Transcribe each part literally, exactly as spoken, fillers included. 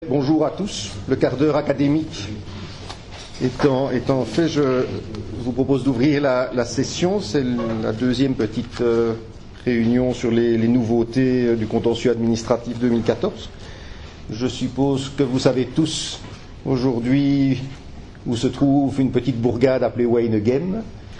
Bonjour à tous. Le quart d'heure académique étant, étant fait, je vous propose d'ouvrir la, la session. C'est la deuxième petite euh, réunion sur les, les nouveautés euh, du contentieux administratif deux mille quatorze. Je suppose que vous savez tous aujourd'hui où se trouve une petite bourgade appelée Weinegem,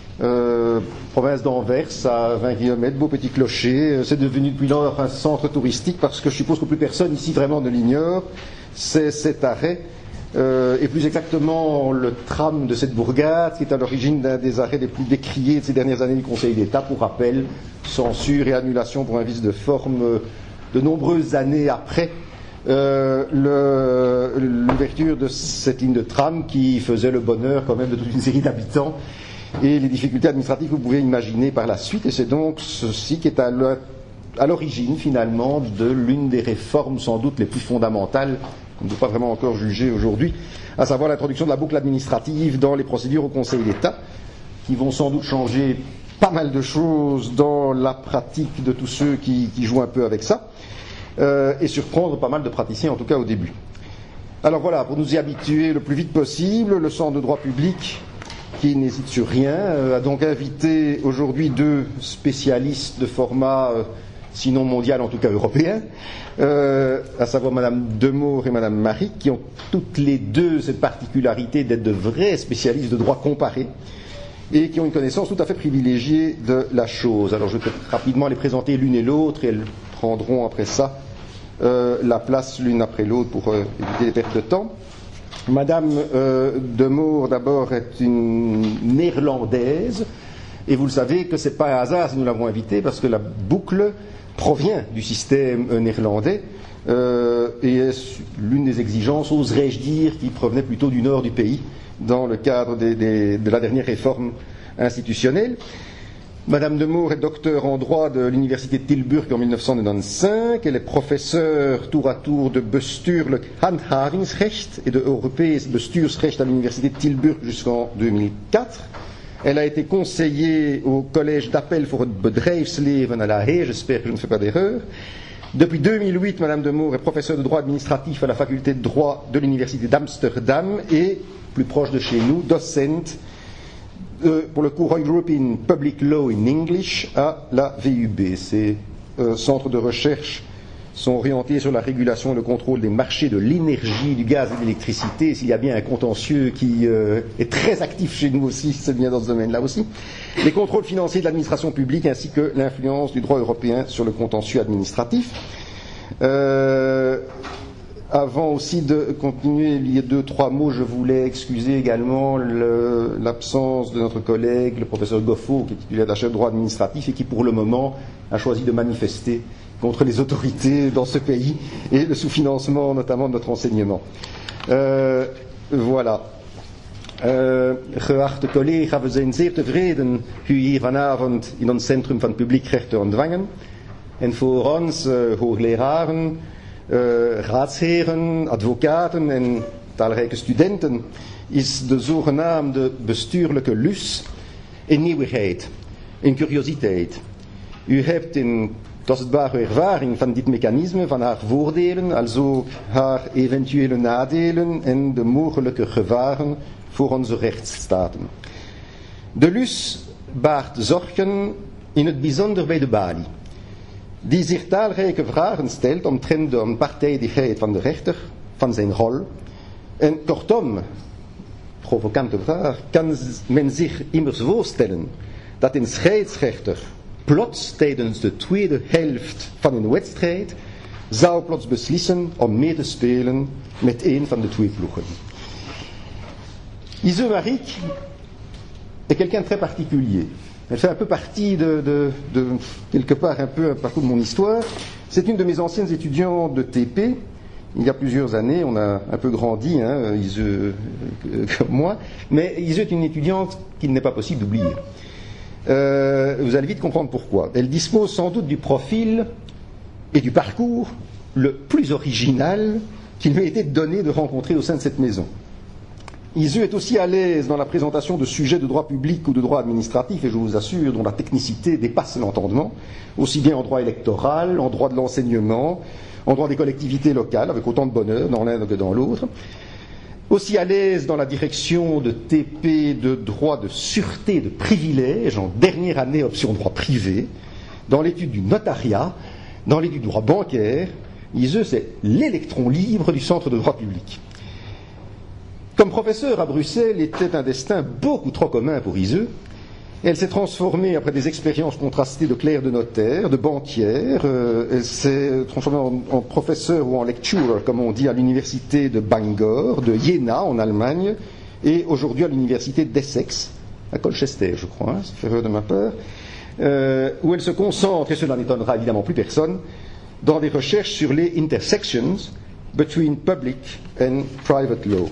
euh, province d'Anvers, à vingt kilomètres, beau petit clocher. C'est devenu depuis lors un centre touristique parce que je suppose que plus personne ici vraiment ne l'ignore. C'est cet arrêt, euh, et plus exactement le tram de cette bourgade, qui est à l'origine d'un des arrêts les plus décriés de ces dernières années du Conseil d'État. Pour rappel, censure et annulation pour un vice de forme euh, de nombreuses années après euh, le, l'ouverture de cette ligne de tram qui faisait le bonheur quand même de toute une série d'habitants et les difficultés administratives que vous pouvez imaginer par la suite. Et c'est donc ceci qui est à l'heure à l'origine finalement de l'une des réformes sans doute les plus fondamentales qu'on ne peut pas vraiment encore juger aujourd'hui, à savoir l'introduction de la boucle administrative dans les procédures au Conseil d'État, qui vont sans doute changer pas mal de choses dans la pratique de tous ceux qui, qui jouent un peu avec ça, euh, et surprendre pas mal de praticiens, en tout cas au début. Alors voilà, pour nous y habituer le plus vite possible, le Centre de droit public, qui n'hésite sur rien, euh, a donc invité aujourd'hui deux spécialistes de format euh, sinon mondial, en tout cas européen, euh, à savoir Madame Demour et Madame Maric, qui ont toutes les deux cette particularité d'être de vrais spécialistes de droit comparé et qui ont une connaissance tout à fait privilégiée de la chose. Alors je vais rapidement les présenter l'une et l'autre et elles prendront après ça euh, la place l'une après l'autre pour euh, éviter les pertes de temps. Madame euh, Demour d'abord est une néerlandaise et vous le savez que c'est pas un hasard si nous l'avons invitée parce que la boucle provient du système néerlandais euh, et est l'une des exigences, oserais-je dire, qui provenait plutôt du nord du pays dans le cadre des, des, de la dernière réforme institutionnelle. Madame Demour est docteur en droit de l'université de Tilburg en mille neuf cent quatre-vingt-quinze. Elle est professeure tour à tour de bestuurlijk handhavingsrecht et de Europees bestuursrecht à l'université de Tilburg jusqu'en deux mille quatre. Elle a été conseillée au collège d'appel pour le bedrijfsleven à La Haye, j'espère que je ne fais pas d'erreur. Depuis deux mille huit, Madame Demour est professeure de droit administratif à la faculté de droit de l'université d'Amsterdam et, plus proche de chez nous, docente euh, pour le cours European Public Law in English à la V U B. Ces euh, centres de recherche sont orientés sur la régulation et le contrôle des marchés de l'énergie, du gaz et de l'électricité. S'il y a bien un contentieux qui euh, est très actif chez nous aussi, c'est bien dans ce domaine-là aussi. Les contrôles financiers de l'administration publique ainsi que l'influence du droit européen sur le contentieux administratif. Euh, avant aussi de continuer, il y a deux, trois mots, je voulais excuser également le, l'absence de notre collègue, le professeur Goffo, qui est titulaire d'un chef de droit administratif et qui pour le moment a choisi de manifester contre les autorités dans ce pays et le sous-financement notamment de notre enseignement. Euh, voilà. Uh, geachte collega, we zijn zeer tevreden u hier vanavond in ons Centrum van Publiekrecht te ontvangen. En voor ons, uh, hoogleraren, uh, raadsheren, advocaten en talrijke studenten is de zogenaamde bestuurlijke lus een nieuwigheid, een curiositeit. U hebt in tastbare ervaring van dit mechanisme, van haar voordelen, als ook haar eventuele nadelen en de mogelijke gevaren voor onze rechtsstaten. De lus baart zorgen in het bijzonder bij de balie, die zich talrijke vragen stelt omtrent de onpartijdigheid van de rechter, van zijn rol. En kortom, provocante vraag, kan men zich immers voorstellen dat een scheidsrechter plots tijdens de tweede helft van een wedstrijd zou plots beslissen om mee te spelen met een van de twee ploegen. Ise Maric est quelqu'un de très particulier. Elle fait un peu partie de, de, de quelque part un peu un parcours de mon histoire. C'est une de mes anciennes étudiantes de T P. Il y a plusieurs années, on a un peu grandi, hein, Ise euh, comme moi, mais Ise est une étudiante qu'il n'est pas possible d'oublier. Euh, vous allez vite comprendre pourquoi. Elle dispose sans doute du profil et du parcours le plus original qu'il m'ait été donné de rencontrer au sein de cette maison. I S E est aussi à l'aise dans la présentation de sujets de droit public ou de droit administratif, et je vous assure, dont la technicité dépasse l'entendement, aussi bien en droit électoral, en droit de l'enseignement, en droit des collectivités locales, avec autant de bonheur dans l'un que dans l'autre, aussi à l'aise dans la direction de T P de droit de sûreté, de privilège, en dernière année option droit privé, dans l'étude du notariat, dans l'étude du droit bancaire. I S E, c'est l'électron libre du centre de droit public. Comme professeur à Bruxelles était un destin beaucoup trop commun pour I S E. Elle s'est transformée, après des expériences contrastées de clerc de notaire, de banquière, euh, elle s'est transformée en, en professeur ou en lecturer, comme on dit, à l'université de Bangor, de Jena en Allemagne, et aujourd'hui à l'université d'Essex, à Colchester, je crois, hein, c'est fait erreur de ma part, euh, où elle se concentre, et cela n'étonnera évidemment plus personne, dans des recherches sur les intersections between public and private law.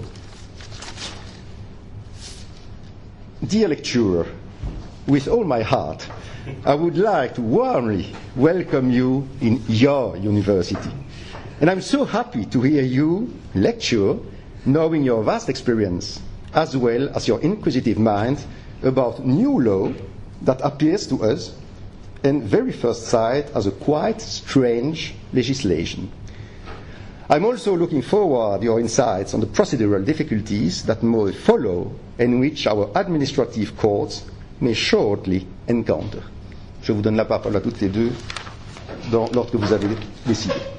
Dear lecturer, with all my heart, I would like to warmly welcome you in your university. And I'm so happy to hear you lecture, knowing your vast experience, as well as your inquisitive mind about new law that appears to us, in very first sight, as a quite strange legislation. I'm also looking forward to your insights on the procedural difficulties that may follow and which our administrative courts may shortly encounter. Je vous donne la parole à toutes les deux dans l'ordre que vous avez décidé.